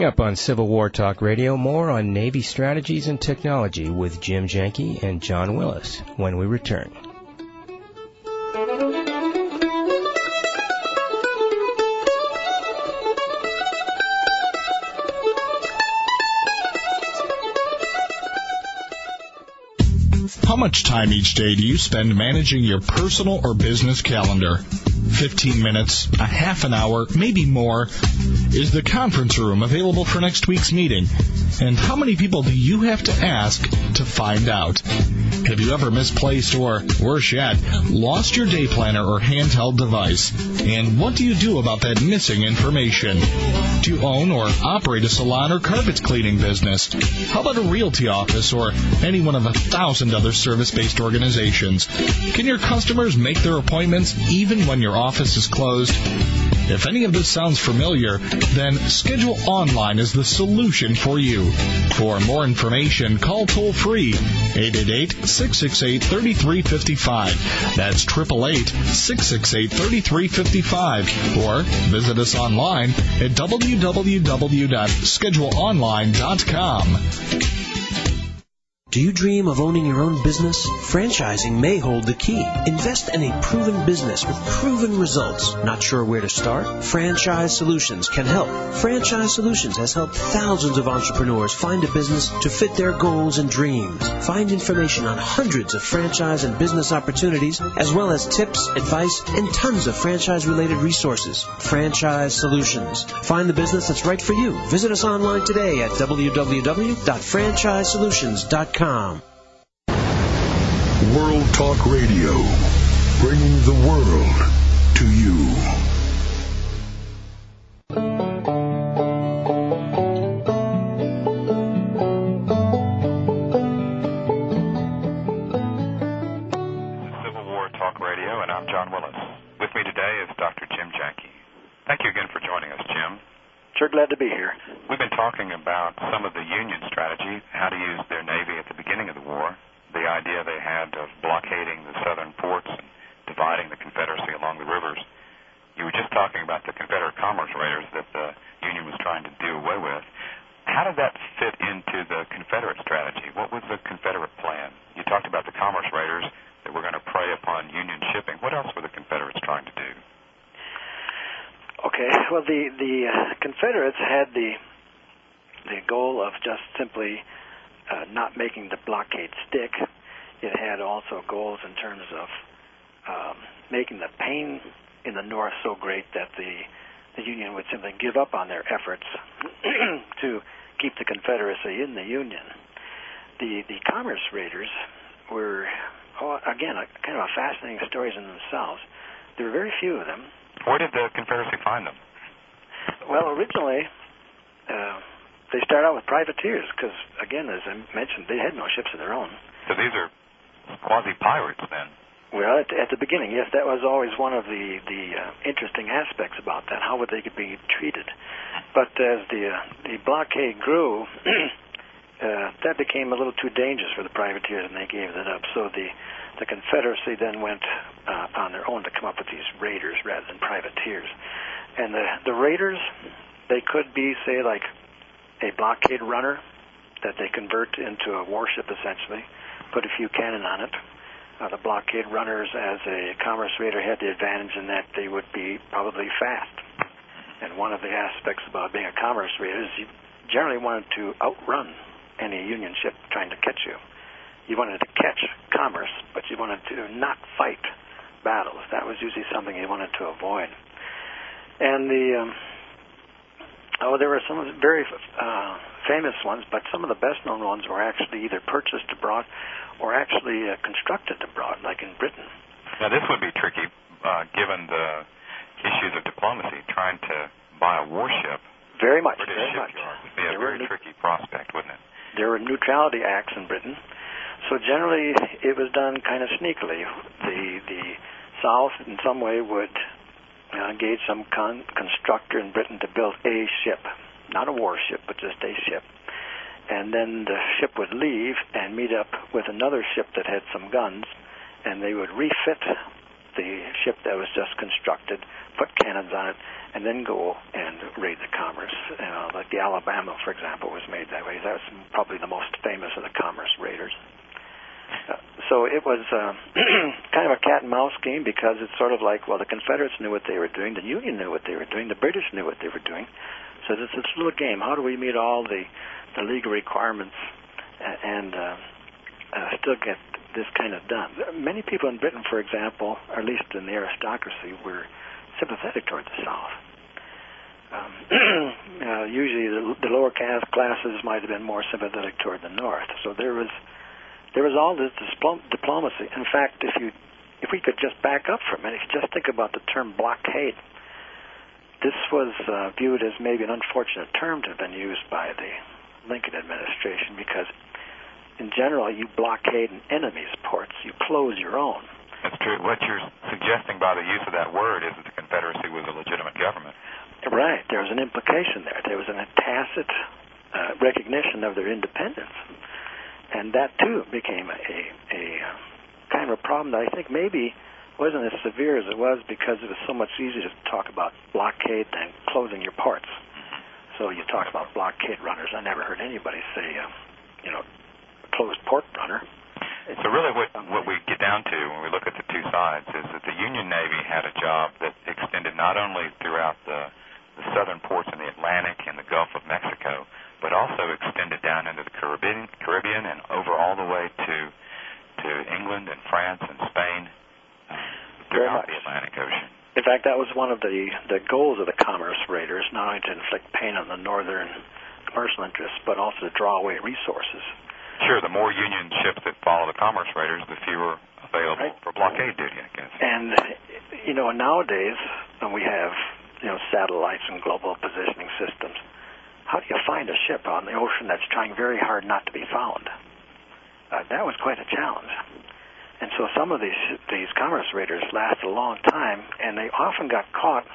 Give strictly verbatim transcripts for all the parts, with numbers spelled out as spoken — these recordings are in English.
Coming up on Civil War Talk Radio, more on Navy strategies and technology with Jim Janke and John Willis when we return. How much time each day do you spend managing your personal or business calendar? fifteen minutes, a half an hour, maybe more. Is the conference room available for next week's meeting? And how many people do you have to ask to find out? Have you ever misplaced or, worse yet, lost your day planner or handheld device? And what do you do about that missing information? Do you own or operate a salon or carpet cleaning business? How about a realty office or any one of a thousand other service-based organizations? Can your customers make their appointments even when your office is closed? If any of this sounds familiar, then Schedule Online is the solution for you. For more information, call toll-free eight eight eight, six six eight, three three five five. That's eight eight eight, six six eight, three three five five. Or visit us online at w w w dot schedule online dot com. Do you dream of owning your own business? Franchising may hold the key. Invest in a proven business with proven results. Not sure where to start? Franchise Solutions can help. Franchise Solutions has helped thousands of entrepreneurs find a business to fit their goals and dreams. Find information on hundreds of franchise and business opportunities, as well as tips, advice, and tons of franchise-related resources. Franchise Solutions. Find the business that's right for you. Visit us online today at w w w dot franchise solutions dot com. World Talk Radio, bringing the world to you. Civil War Talk Radio, and I'm John Willis. With me today is Doctor Jim Janke. Thank you again for joining us, Jim. Sure glad to be here. We've been talking about some of the Union strategy, how to use their Navy at the beginning of the war, the idea they had of blockading the southern ports and dividing the Confederacy along the rivers. You were just talking about the Confederate commerce raiders that the Union was trying to do away with. How did that fit into the Confederate strategy? What was the Confederate plan? You talked about the commerce raiders that were going to prey upon Union shipping. What else were the Confederates trying to do? Okay, well, the the uh, Confederates had the the goal of just simply uh, not making the blockade stick. It had also goals in terms of um, making the pain in the North so great that the the Union would simply give up on their efforts to keep the Confederacy in the Union. The the commerce raiders were, oh, again, a, kind of a fascinating stories in themselves. There were very few of them. Where did the Confederacy find them? Well, originally, uh, they started out with privateers because, again, as I mentioned, they had no ships of their own. So these are quasi-pirates then? Well, at, at the beginning, yes, that was always one of the, the uh, interesting aspects about that, how would they be treated. But as the, uh, the blockade grew, uh, that became a little too dangerous for the privateers, and they gave that up. So the The Confederacy then went uh, on their own to come up with these raiders rather than privateers. And the, the raiders, they could be, say, like a blockade runner that they convert into a warship, essentially, put a few cannon on it. Uh, the blockade runners, as a commerce raider, had the advantage in that they would be probably fast. And one of the aspects about being a commerce raider is you generally wanted to outrun any Union ship trying to catch you. You wanted to catch commerce, but you wanted to not fight battles. That was usually something you wanted to avoid. And the, um, oh, there were some very uh, famous ones, but some of the best-known ones were actually either purchased abroad or actually uh, constructed abroad, like in Britain. Now, this would be tricky, uh, given the issues of diplomacy, trying to buy a warship. Very much, British very much. It would be a very tricky prospect, wouldn't it? There were neutrality acts in Britain. So generally, it was done kind of sneakily. The the South, in some way, would uh, engage some con- constructor in Britain to build a ship, not a warship, but just a ship. And then the ship would leave and meet up with another ship that had some guns, and they would refit the ship that was just constructed, put cannons on it, and then go and raid the commerce. You know, like the Alabama, for example, was made that way. That was probably the most famous of the commerce raiders. Uh, so it was uh, kind of a cat and mouse game, because it's sort of like, well, the Confederates knew what they were doing, the Union knew what they were doing, the British knew what they were doing. So it's this little game. How do we meet all the, the legal requirements and uh, uh, still get this kind of done? Many people in Britain, for example, or at least in the aristocracy, were sympathetic toward the South. Um, uh, usually the, the lower caste classes might have been more sympathetic toward the North. So there was there was all this diplom- diplomacy. In fact, if you if we could just back up for a minute, if you just think about the term blockade, this was uh, viewed as maybe an unfortunate term to have been used by the Lincoln administration, because in general you blockade an enemy's ports, you close your own. That's true. What you're suggesting by the use of that word is that the Confederacy was a legitimate government. Right. There was an implication there. There was a tacit uh, recognition of their independence. And that, too, became a, a uh, kind of a problem that I think maybe wasn't as severe as it was, because it was so much easier to talk about blockade than closing your ports. So you talk about blockade runners. I never heard anybody say, uh, you know, closed port runner. So really what, what we get down to when we look at the two sides is that the Union Navy had a job that extended not only throughout the, the southern ports in the Atlantic and the Gulf of Mexico, but also extended down into the Caribbean, Caribbean and over all the way to to England and France and Spain, uh, throughout the Atlantic Ocean. In fact, that was one of the, the goals of the commerce raiders, not only to inflict pain on the northern commercial interests, but also to draw away resources. Sure, the more Union ships that follow the commerce raiders, the fewer available right. for blockade duty, I guess. And, you know, nowadays, when we have, you know, satellites and global positioning systems, how do you find a ship on the ocean that's trying very hard not to be found? Uh, that was quite a challenge. And so some of these these commerce raiders lasted a long time, and they often got caught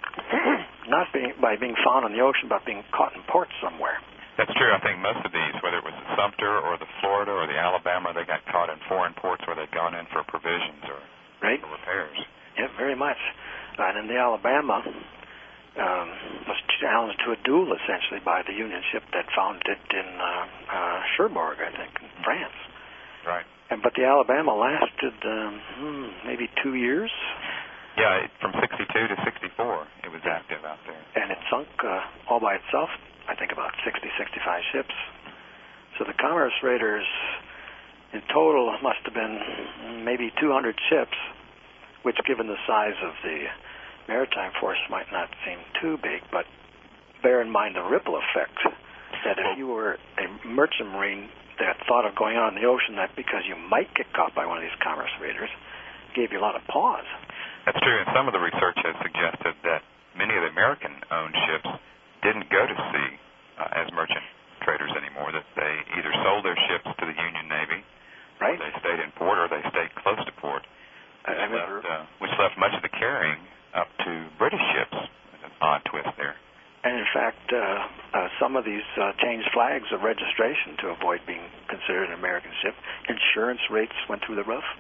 not being, by being found on the ocean, but being caught in port somewhere. That's true. I think most of these, whether it was the Sumter or the Florida or the Alabama, they got caught in foreign ports where they'd gone in for provisions or right. for repairs. Yeah, very much. Uh, and in the Alabama, um, was challenged to a duel, essentially, by the Union ship that found it in uh, uh, Cherbourg, I think, in France. Right. And, but the Alabama lasted um, hmm, maybe two years. Yeah, it, from sixty-two to sixty-four, it was active out there. And it sunk uh, all by itself, I think about sixty, sixty-five ships. So the commerce raiders in total must have been maybe two hundred ships, which, given the size of the maritime force, might not seem too big, but bear in mind the ripple effect, that if you were a merchant marine that thought of going out in the ocean, that because you might get caught by one of these commerce raiders, gave you a lot of pause. That's true, and some of the research has suggested that many of the American-owned ships didn't go to sea uh, as merchant traders anymore, that they either sold their ships to the Union Navy, right. or they stayed in port, or they stayed close to port, which, I remember, left, uh, which left much of the carrying up to British ships. An odd twist there. And in fact, uh, uh, some of these uh, changed flags of registration to avoid being considered an American ship. Insurance rates went through the roof.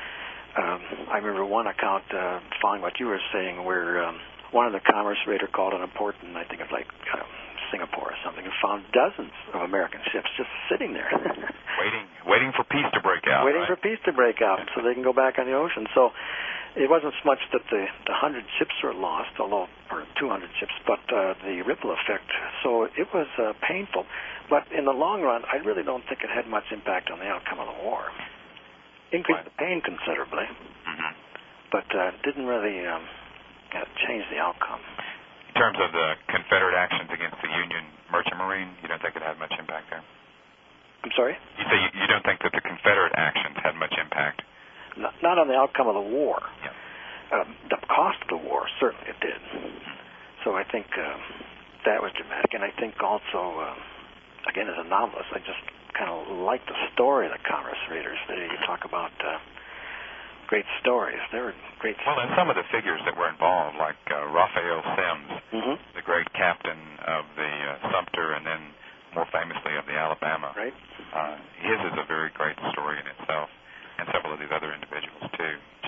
Um, I remember one account, uh, following what you were saying, where um, one of the commerce raider called an port in, I think it's like uh, Singapore or something, and found dozens of American ships just sitting there. waiting waiting for peace to break out. Waiting right? for peace to break out so they can go back on the ocean. So it wasn't so much that the, the one hundred ships were lost, although, or two hundred ships, but uh, the ripple effect. So it was uh, painful. But in the long run, I really don't think it had much impact on the outcome of the war. Increased the pain considerably, mm-hmm. but uh, didn't really um, uh, change the outcome. In terms of the Confederate actions against the Union merchant marine, you don't think it had much impact there? I'm sorry? You say you, you don't think that the Confederate actions had much impact? Not, not on the outcome of the war. Yeah. Um, the cost of the war, certainly it did. Mm-hmm. So I think uh, that was dramatic. And I think also, uh, again, as a novelist, I just kind of like the story of the commerce raiders. You talk about uh, great stories. They were great Well, and some of the figures that were involved, like uh, Raphael Semmes, mm-hmm. the great captain of the uh, Sumter, and then more famously of the Alabama. Right. Uh, his is a very great story in itself, and several of these other individuals, too. Uh, he's a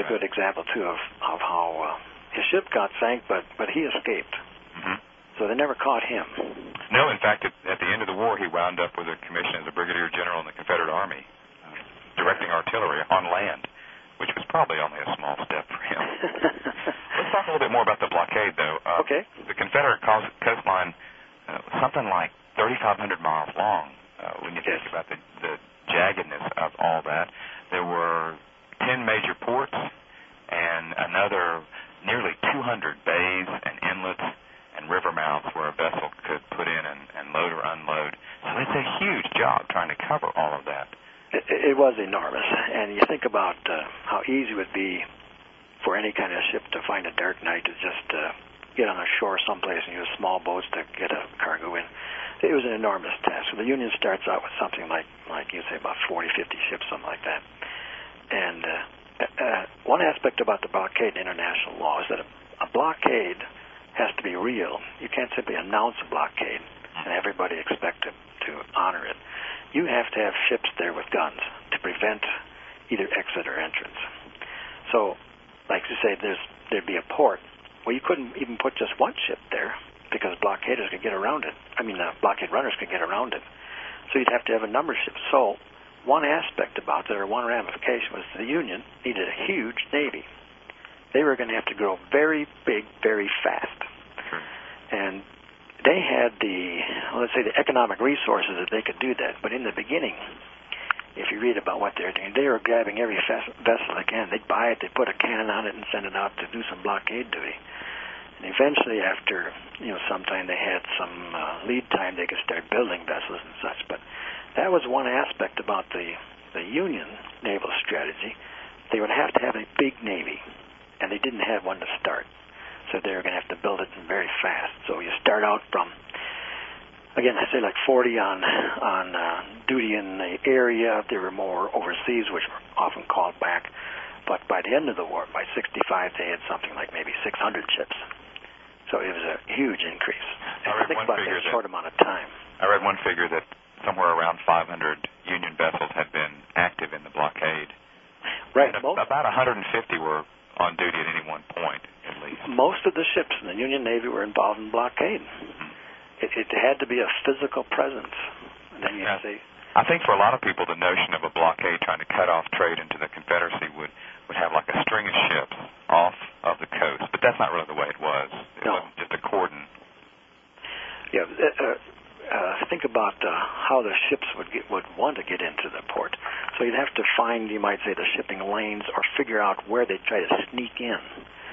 good example, too, of, of how uh, his ship got sank, but, but he escaped. Mm-hmm. So they never caught him. No, in fact, at, at the end of the war, he wound up with a commission as a brigadier general in the Confederate Army, uh, directing artillery on land, which was probably only a small step for him. Let's talk a little bit more about the blockade, though. Uh, okay. The Confederate coastline uh, was something like thirty-five hundred miles long. Uh, when you yes. think about the, the jaggedness of all that, there were ten major ports and another nearly two hundred bays and inlets and river mouths where a vessel could put in and, and load or unload. So it's a huge job trying to cover all of that. It, it was enormous, and you think about uh, how easy it would be for any kind of ship to find a dark night to just uh, get on a shore someplace and use small boats to get a cargo in. It was an enormous task. So the Union starts out with something like, like you say, about forty, fifty ships, something like that. And uh, uh, one aspect about the blockade in international law is that a, a blockade has to be real. You can't simply announce a blockade and everybody expect to, to honor it. You have to have ships there with guns to prevent either exit or entrance. So, like you say, there's, there'd be a port. Well, you couldn't even put just one ship there because blockaders could get around it. I mean, uh, blockade runners could get around it. So you'd have to have a number of ships. So one aspect about it, or one ramification, was the Union needed a huge navy. They were going to have to grow very big, very fast. And they had the, let's say, the economic resources that they could do that. But in the beginning, if you read about what they were doing, they were grabbing every vessel they can. They'd buy it, they'd put a cannon on it and send it out to do some blockade duty. And eventually, after, you know, sometime they had some uh, lead time, they could start building vessels and such. But that was one aspect about the, the Union naval strategy. They would have to have a big navy, and they didn't have one to start. So they were going to have to build it very fast. So you start out from, again, I say like forty on on uh, duty in the area. There were more overseas, which were often called back. But by the end of the war, by sixty-five, they had something like maybe six hundred ships. So it was a huge increase. I read think one about figure that that, short amount of time. I read one figure that somewhere around five hundred Union vessels had been active in the blockade. Right. And about one hundred fifty were on duty at any one point, at least. Most of the ships in the Union Navy were involved in blockade. Mm-hmm. It, it had to be a physical presence. And then you yeah. say, I think for a lot of people, the notion of a blockade trying to cut off trade into the Confederacy would, would have like a string of ships off of the coast. But that's not really the way it was. It no. wasn't just a cordon. Yeah, uh, uh, think about uh, how the ships would get, would want to get into the port. So you'd have to find, you might say, the shipping lanes or figure out where they'd try to sneak in.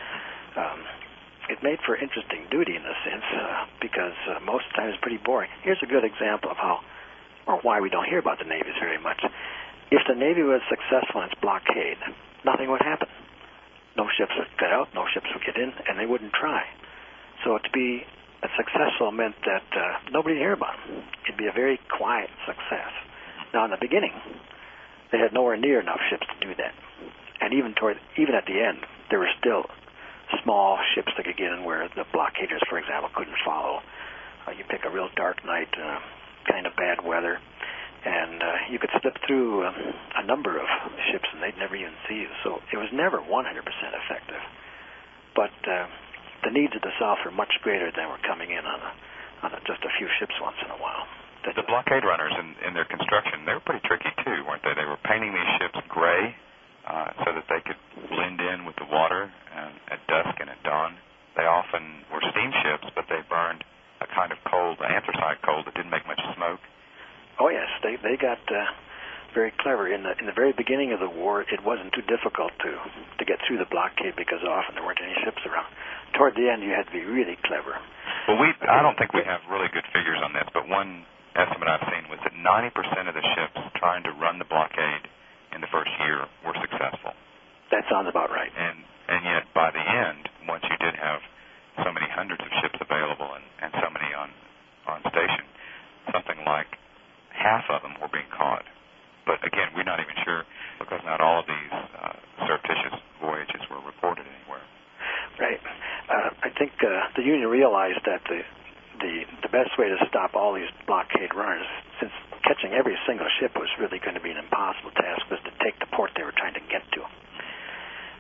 Um, it made for interesting duty in a sense uh, because uh, most of the time it's pretty boring. Here's a good example of how or why we don't hear about the navies very much. If the Navy was successful in its blockade, nothing would happen. No ships would get out, no ships would get in, and they wouldn't try. So to be a successful meant that uh, nobody would hear about them. It'd be a very quiet success. Now, in the beginning, they had nowhere near enough ships to do that. And even toward, even at the end, there were still small ships that could get in where the blockaders, for example, couldn't follow. Uh, you pick a real dark night, uh, kind of bad weather, and uh, you could slip through um, a number of ships and they'd never even see you. So it was never one hundred percent effective. But uh, the needs of the South were much greater than were coming in on, a, on a, just a few ships once in a while. The, the blockade runners in, in their construction, they were pretty tricky too, weren't they? They were painting these ships gray uh, so that they could blend in with the water uh, at dusk and at dawn. They often were steamships, but they burned a kind of coal, the anthracite coal that didn't make much smoke. Oh yes, they they got uh, very clever. In the in the very beginning of the war, it wasn't too difficult to to get through the blockade because often there weren't any ships around. Toward the end, you had to be really clever. Well, we I don't think we have really good figures on this, but one estimate I've seen was that ninety percent of the ships trying to run the blockade in the first year were successful. That sounds about right. And and yet by the end, once you did have so many hundreds of ships available and, and so many on on station, something like half of them were being caught. But again, we're not even sure because not all of these uh, surreptitious voyages were reported anywhere. Right. Uh, I think uh, the Union realized that the, the the best way to stop all these blockade runners, since catching every single ship was really going to be an impossible task, was to take the port they were trying to get to.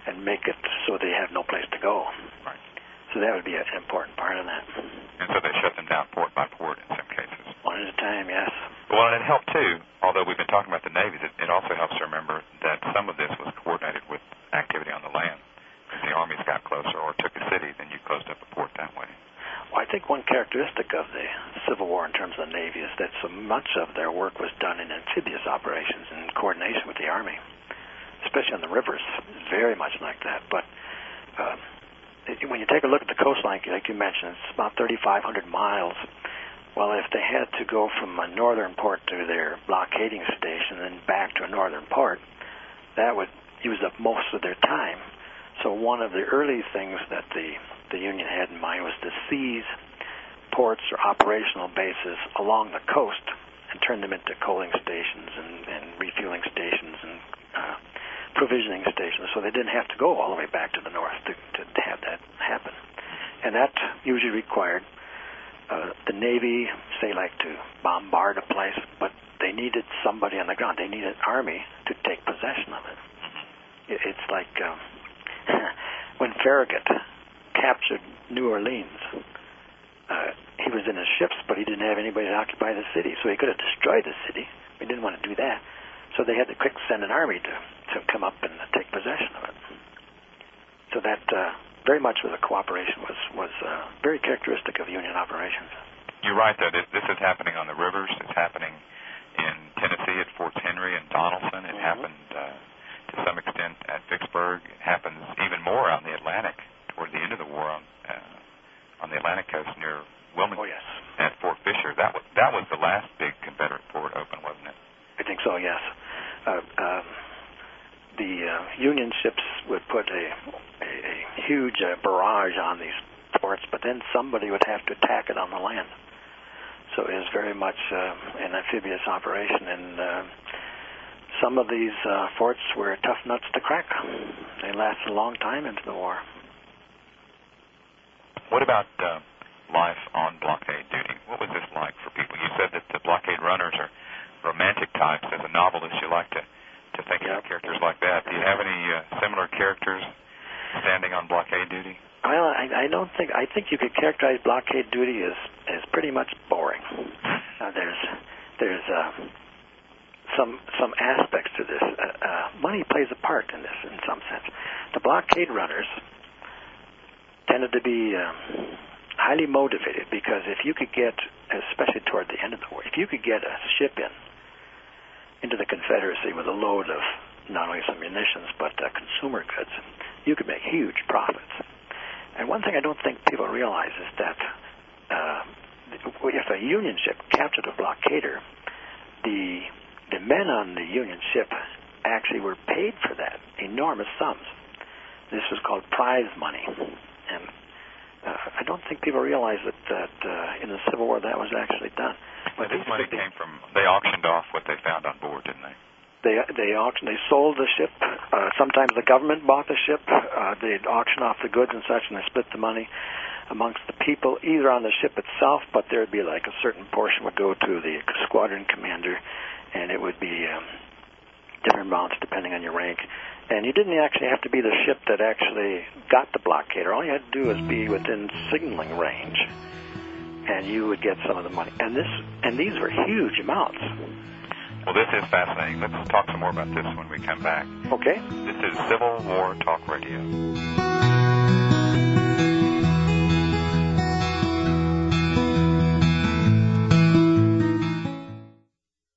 and make it so they have no place to go. Right. So that would be an important part of that. And so they shut them down port by port in some cases. One at a time, yes. Well, and it helped, too, although we've been talking about the navies, it, it also helps to remember that some of this was coordinated with activity on the land. If the armies got closer or took a city, then you closed up a port that way. Well, I think one characteristic of the Civil War in terms of the Navy is that so much of their work was done in amphibious operations in coordination with the Army, especially on the rivers. Very much like that. But uh, when you take a look at the coastline, like you mentioned, it's about thirty-five hundred miles. Well, if they had to go from a northern port to their blockading station and back to a northern port, that would use up most of their time. So one of the early things that the, the Union had in mind was to seize ports or operational bases along the coast and turn them into coaling stations and, and refueling stations and uh, provisioning stations, so they didn't have to go all the way back to the north to, to, to have that happen. And that usually required uh, the Navy, say, like to bombard a place, but they needed somebody on the ground. They needed an army to take possession of it. it it's like um, when Farragut captured New Orleans, uh, he was in his ships, but he didn't have anybody to occupy the city, so he could have destroyed the city. He didn't want to do that. So they had to quick send an army to, to come up and take possession of it. So that uh, very much of the cooperation was, was uh, very characteristic of Union operations. You're right, though. This, this is happening on the rivers. It's happening in Tennessee at Forts Henry and Donelson. It mm-hmm. happened uh, to some extent at Vicksburg. It happens even more on the Atlantic toward the end of the war on, uh, on the Atlantic coast near Wilmington. Oh, yes. At Fort Fisher. That was, that was the last big Confederate port open, wasn't it? I think so, yes. Uh, um, the uh, Union ships would put a, a, a huge uh, barrage on these ports, but then somebody would have to attack it on the land. So it was very much uh, an amphibious operation, and uh, some of these uh, forts were tough nuts to crack. They lasted a long time into the war. What about uh, life on blockade duty? What was this like for people? You said that the blockade runners are romantic types. As a novelist, you like to, to think yep. about characters like that. Do you have any uh, similar characters standing on blockade duty? Well, I, I don't think. I think you could characterize blockade duty as, as pretty much boring. Uh, there's there's uh, some some aspects to this. Uh, uh, money plays a part in this, in some sense. The blockade runners tended to be um, highly motivated because if you could get, especially toward the end of the war, if you could get a ship in into the Confederacy with a load of not only some munitions but uh, consumer goods, you could make huge profits. And one thing I don't think people realize is that uh, if a Union ship captured a blockader, the the men on the Union ship actually were paid for that, enormous sums. This was called prize money. And uh, I don't think people realize that, that uh, in the Civil War that was actually done. But this money came from, they auctioned off what they found on board, didn't they? They they auctioned, they sold the ship. Uh, sometimes the government bought the ship. Uh, they'd auction off the goods and such, and they split the money amongst the people, either on the ship itself, but there would be like a certain portion would go to the squadron commander, and it would be um, different amounts depending on your rank. And you didn't actually have to be the ship that actually got the blockader. All you had to do was be within signaling range, and you would get some of the money. And this and these were huge amounts. Well, this is fascinating. Let's talk some more about this when we come back. Okay. This is Civil War Talk Radio.